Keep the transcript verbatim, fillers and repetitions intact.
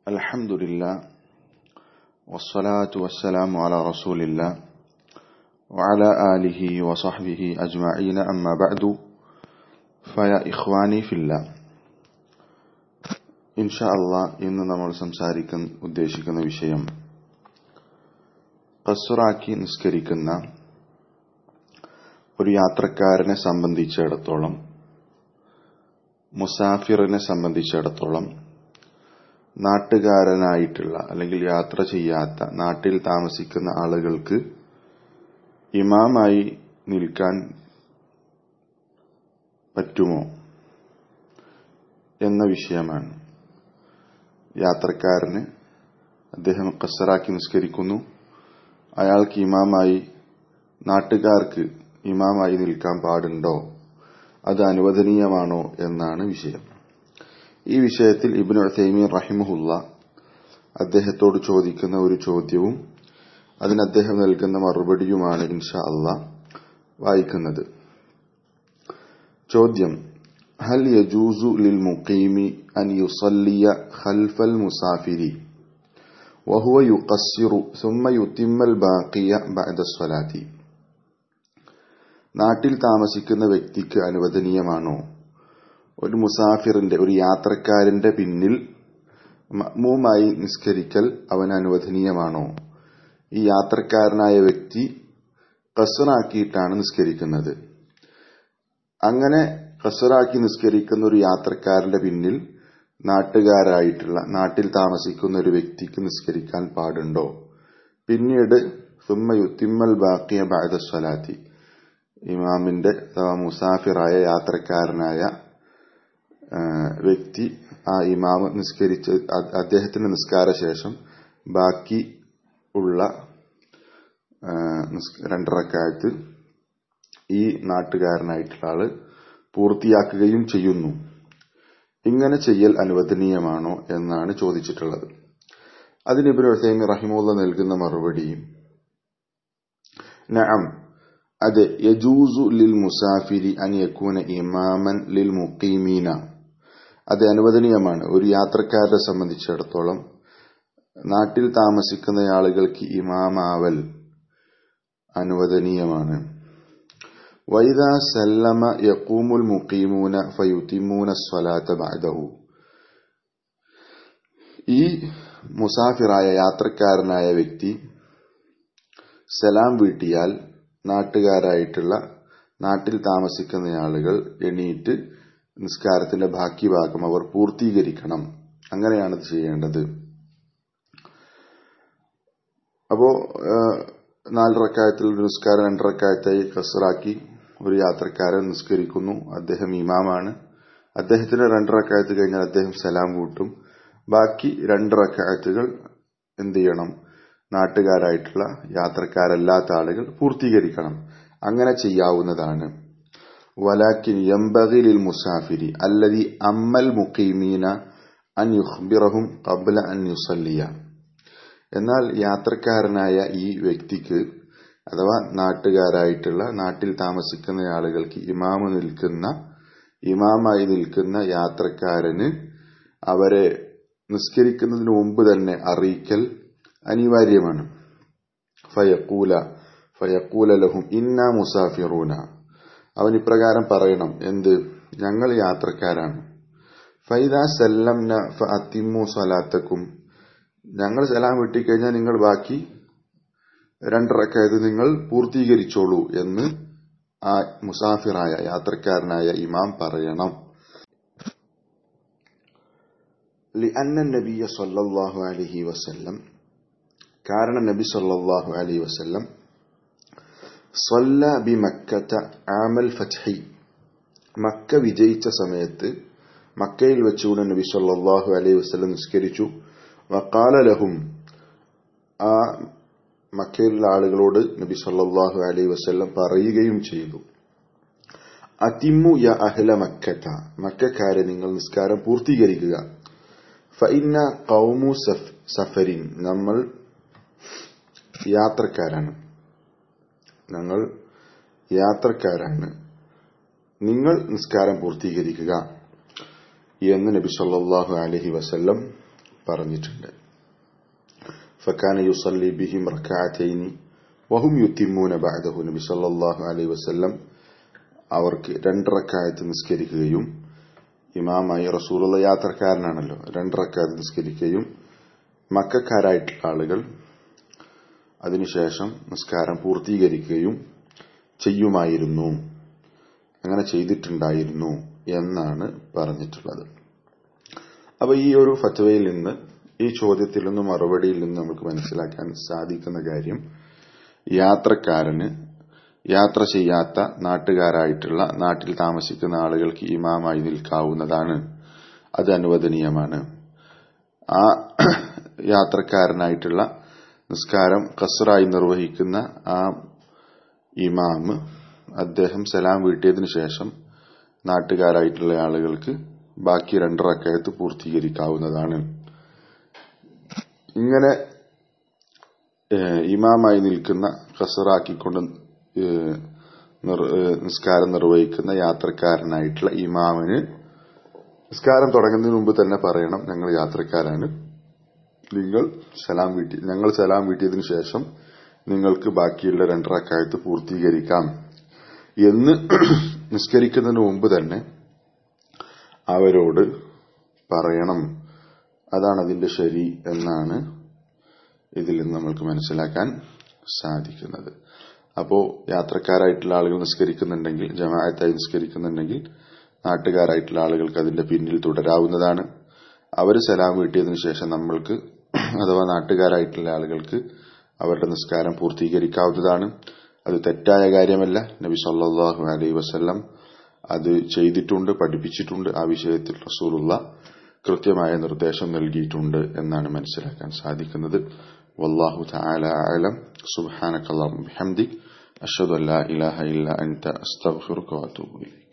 അൽഹംദുലില്ലാ വസ്സലാത്തു വസ്സലാമു അലാ റസൂലില്ലാ വഅലാ ആലിഹി വസഹ്ബിഹി അജ്മഈന അമ്മാ ബഅദു ഫയാ ഇഖ്വാനി ഫില്ലാ. ഇൻഷാ അല്ലാഹ് ഇന്ന് നമ്മൾ സംസാരിക്കാൻ ഉദ്ദേശിക്കുന്ന വിഷയം ഖസ്റാക്കി നിസ്കരിക്കുന്ന ഒരു യാത്രക്കാരനെ സംബന്ധിച്ചിടത്തോളം, മുസാഫിറിനെ സംബന്ധിച്ചിടത്തോളം, നാട്ടുകാരനായിട്ടുള്ള അല്ലെങ്കിൽ യാത്ര ചെയ്യാത്ത നാട്ടിൽ താമസിക്കുന്ന ആളുകൾക്ക് ഇമാമായി നിൽക്കാൻ പറ്റുമോ എന്ന വിഷയമാണ്. യാത്രക്കാരന് അദ്ദേഹം ഖസ്റാക്കി നിസ്കരിക്കുന്നു, അയാൾക്ക് ഇമാമായി, നാട്ടുകാർക്ക് ഇമാമായി നിൽക്കാൻ പാടുണ്ടോ, അത് അനുവദനീയമാണോ എന്നാണ് വിഷയം. ഈ വിഷയത്തിൽ ഇബ്നു ഉസൈമീൻ റഹിമഹുല്ലാഹ് അദ്ദേഹത്തോട് ചോദിക്കുന്ന ഒരു ചോദ്യവും അതിന് അദ്ദേഹം നൽകുന്ന മറുപടിയുമാണ് ഇൻഷാ അല്ലാഹ് വായിക്കുന്നത്. ചോദ്യം: ഹൽ യജൂസു ലിൽ മുഖീമി അൻ യുസല്ലിയ ഖൽഫൽ മുസാഫിരി വഹുവ യുഖസ്സിറു സുമ്മ യുതിമ്മൽ ബാഖിയ ബഅദ സ്വലാത്തി. നാട്ടിൽ താമസിക്കുന്ന വ്യക്തിക്ക് അനുവദനീയമാണോ ഒരു മുസാഫിറിന്റെ, ഒരു യാത്രക്കാരന്റെ പിന്നിൽ മഅ്മൂമായി നിസ്കരിക്കൽ അവന് അനുവദനീയമാണോ? ഈ യാത്രക്കാരനായ വ്യക്തി ഖസ്റാക്കിയിട്ടാണ് നിസ്കരിക്കുന്നത്. അങ്ങനെ ഖസ്റാക്കി നിസ്കരിക്കുന്ന ഒരു യാത്രക്കാരന്റെ പിന്നിൽ നാട്ടുകാരായിട്ടുള്ള, നാട്ടിൽ താമസിക്കുന്ന ഒരു വ്യക്തിക്ക് നിസ്കരിക്കാൻ പാടുണ്ടോ? പിന്നീട് സുമ്മ യുതിമ്മൽ ബാഖിയ ബഅദ സ്വലാത്തി, ഇമാമിന്റെ അഥവാ മുസാഫിറായ യാത്രക്കാരനായ വ്യക്തി ആ ഇമാമ് നിസ്കരിച്ച് അദ്ദേഹത്തിന്റെ നിസ്കാര ശേഷം ബാക്കി ഉള്ള രണ്ടറക്കായത്ത് ഈ നാട്ടുകാരനായിട്ടുള്ള ആള് പൂർത്തിയാക്കുകയും ചെയ്യുന്നു. ഇങ്ങനെ ചെയ്യൽ അനുവദനീയമാണോ എന്നാണ് ചോദിച്ചിട്ടുള്ളത്. അതിന് ഇബ്നു ഉസൈമീൻ റഹിമഹുല്ലാഹ് നൽകുന്ന മറുപടി: നഅം, അതെ, യജൂസു ലിൽ മുസാഫിരി അൻ യകൂന ഇമാമൻ ലിൽ മുഖീമീന, അത് അനുവദനീയമാണ്. ഒരു യാത്രക്കാരനെ സംബന്ധിച്ചിടത്തോളം നാട്ടിൽ താമസിക്കുന്ന ആളുകൾക്ക് ഇമാമാവൽ അനുവദനീയമാണ്. വൈദാ സല്ലമ യഖൂമുൽ മുഖീമൂന ഫയുതിമൂന സ്വലാത്ത ബഅദഹു. ഈ മുസാഫിറായ യാത്രക്കാരനായ വ്യക്തി സലാം വീട്ടിയാൽ നാട്ടുകാരായിട്ടുള്ള, നാട്ടിൽ താമസിക്കുന്ന ആളുകൾ എണീറ്റ് നിസ്കാരത്തിന്റെ ബാക്കി ഭാഗം അവർ പൂർത്തീകരിക്കണം. അങ്ങനെയാണ് ചെയ്യേണ്ടത്. അപ്പോ നാല് റക്അത്തിൽ ഒരു നിസ്കാരം രണ്ട് റക്അത്തായി ഖസ്റാക്കി ഒരു യാത്രക്കാരൻ നിസ്കരിക്കുന്നു. അദ്ദേഹം ഇമാമാണ്. അദ്ദേഹത്തിന് രണ്ട് റക്അത്ത് കഴിഞ്ഞാൽ അദ്ദേഹം സലാം വീട്ടും. ബാക്കി രണ്ട് റക്അത്തുകൾ എന്ത് ചെയ്യണം? നാട്ടുകാരായിട്ടുള്ള, യാത്രക്കാരല്ലാത്ത ആളുകൾ പൂർത്തീകരിക്കണം. അങ്ങനെ ചെയ്യാവുന്നതാണ്. വലാകിൻ യംബഗി ലിൽ മുസാഫിരി അല്ലദി അമ്മൽ മുഖീമീന അൻ യുഖ്ബിറഹും ഖബ്ല അൻ യുസല്ലിയ. എന്നാൽ യാത്രക്കാരനായ ഈ വ്യക്തിക്ക്, അഥവാ നാട്ടുകാരായിട്ടുള്ള, നാട്ടിൽ താമസിക്കുന്ന ആളുകൾക്ക് ഇമാമ് നിൽക്കുന്ന, ഇമാമായി നിൽക്കുന്ന യാത്രക്കാരന് അവരെ നിസ്കരിക്കുന്നതിന് മുമ്പ് തന്നെ അറിയിക്കൽ അനിവാര്യമാണ്. ഫയഖൂല ഫയഖൂല ലഹും ഇന്നാ മുസാഫിറൂന, അവൻ ഇപ്രകാരം പറയണം: എന്ത്? ഞങ്ങൾ യാത്രക്കാരാണ്. ഫൈദാ സല്ലംന ഫഅത്തിമു സ്വലാത്തക്കും, ഞങ്ങൾ സലാം വീട്ടിക്കഴിഞ്ഞാൽ നിങ്ങൾ ബാക്കി രണ്ട് റക്അത്ത് നിങ്ങൾ പൂർത്തീകരിച്ചോളൂ എന്ന് ആ മുസാഫിറായ, യാത്രക്കാരനായ ഇമാം പറയണം. ലിഅന്ന നബിയ സ്വല്ലല്ലാഹു അലൈഹി വസല്ലം, കാരണം നബി സ്വല്ലല്ലാഹു അലൈഹി വസല്ലം സ്വല്ല ബി മക്കത ആമൽ ഫത്ഹി, മക്ക വിജയിച്ച സമയത്ത് മക്കയിൽ വെച്ചുകൊണ്ട് നബി സ്വല്ലല്ലാഹു അലൈഹി വസല്ലം നിസ്കരിച്ചു. വഖാല ലഹും, ആ മക്കയിലുള്ള ആളുകളോട് നബി സ്വല്ലല്ലാഹു അലൈഹി വസല്ലം പറയുകയും ചെയ്തു: അതിമ്മു യാ അഹ്ല മക്കത, മക്കക്കാരെ നിങ്ങൾ നിസ്കാരം പൂർത്തീകരിക്കുക. ഫഇന്ന ഖൗമു സഫരിൻ, നമ്മൾ യാത്രക്കാരാണ്, ഞങ്ങൾ യാത്രക്കാരാണ്, നിങ്ങൾ നിസ്കാരം പൂർത്തീകരിക്കുക എന്ന് നബി സല്ലല്ലാഹു അലൈഹി വസല്ലം പറഞ്ഞിട്ടുണ്ട്. ഫകാന യുസല്ലി ബിഹിം റക്അതൈനി വഹും യുത്തിമ്മൂന ബഅദഹു. നബി സല്ലല്ലാഹു അലൈഹി വസല്ലം അവർക്ക് രണ്ട് റക്അത്ത് നിസ്കരിക്കുകയും, ഇമാമായി റസൂലുള്ള യാത്രക്കാരനാണല്ലോ, രണ്ട് റക്അത്ത് നിസ്കരിക്കുകയും മക്കക്കാരായിട്ടുള്ള ആളുകൾ അതിനുശേഷം നിസ്കാരം പൂർത്തീകരിക്കുകയും ചെയ്യുമായിരുന്നു, അങ്ങനെ ചെയ്തിട്ടുണ്ടായിരുന്നു എന്നാണ് പറഞ്ഞിട്ടുള്ളത്. അപ്പൊ ഈ ഒരു ഫത്വയിൽ നിന്ന്, ഈ ചോദ്യത്തിൽ നിന്നും മറുപടിയിൽ നിന്ന് നമുക്ക് മനസ്സിലാക്കാൻ സാധിക്കുന്ന കാര്യം, യാത്രക്കാരന് യാത്ര ചെയ്യാത്ത നാട്ടുകാരായിട്ടുള്ള നാട്ടിൽ താമസിക്കുന്ന ആളുകൾക്ക് ഇമാമായി നിൽക്കാവുന്നതാണ്, അത് അനുവദനീയമാണ്. ആ യാത്രക്കാരനായിട്ടുള്ള നിസ്കാരം ഖസ്റായി നിർവഹിക്കുന്ന ആ ഇമാം അദ്ദേഹം സലാം വീട്ടിയതിനു ശേഷം നാട്ടുകാരായിട്ടുള്ള ആളുകൾക്ക് ബാക്കി രണ്ട് റക്അത്ത് പൂർത്തീകരിക്കാവുന്നതാണ്. ഇങ്ങനെ ഇമാമായി നിൽക്കുന്ന ഖസ്റാക്കിക്കൊണ്ട് നിസ്കാരം നിർവഹിക്കുന്ന യാത്രക്കാരനായിട്ടുള്ള ഇമാമിന് നിസ്കാരം തുടങ്ങുന്നതിന് മുമ്പ് തന്നെ പറയണം, ഞങ്ങൾ യാത്രക്കാരാണ്, നിങ്ങൾ സലാം വീട്ടി ഞങ്ങൾ സലാം വീട്ടിയതിനു ശേഷം നിങ്ങൾക്ക് ബാക്കിയുള്ള രണ്ട് റക്അത്ത് പൂർത്തീകരിക്കാം എന്ന് നിസ്കരിക്കുന്നതിന് മുമ്പ് തന്നെ അവരോട് പറയണം. അതാണ് അതിന്റെ ശരി എന്നാണ് ഇതിൽ നിന്ന് നമ്മൾക്ക് മനസ്സിലാക്കാൻ സാധിക്കുന്നത്. അപ്പോ യാത്രക്കാരായിട്ടുള്ള ആളുകൾ നിസ്കരിക്കുന്നുണ്ടെങ്കിൽ, ജമാഅത്തായി നിസ്കരിക്കുന്നുണ്ടെങ്കിൽ, നാട്ടുകാരായിട്ടുള്ള ആളുകൾക്ക് അതിന്റെ പിന്നിൽ തുടരാവുന്നതാണ്. അവർ സലാം വീട്ടിയതിനു ശേഷം നമ്മൾക്ക് അഥവാ നാട്ടുകാരായിട്ടുള്ള ആളുകൾക്ക് അവരുടെ നിസ്കാരം പൂർത്തീകരിക്കാവുന്നതാണ്. അത് തെറ്റായ കാര്യമല്ല. നബി സല്ലല്ലാഹു അലൈഹി വസല്ലം അത് ചെയ്തിട്ടുണ്ട്, പഠിപ്പിച്ചിട്ടുണ്ട്. ആ വിഷയത്തിൽ റസൂലുള്ള കൃത്യമായ നിർദ്ദേശം നൽകിയിട്ടുണ്ട് എന്നാണ് മനസ്സിലാക്കാൻ സാധിക്കുന്നത്. വല്ലാഹു തആല അഅലം. സുബ്ഹാനകല്ലാഹുമ്മ ബിഹംദിക അഷ്ഹദു അല്ലാ ഇലാഹ ഇല്ല അൻത അസ്തഗ്ഫിറുക വഅതൂബു ഇലൈക്.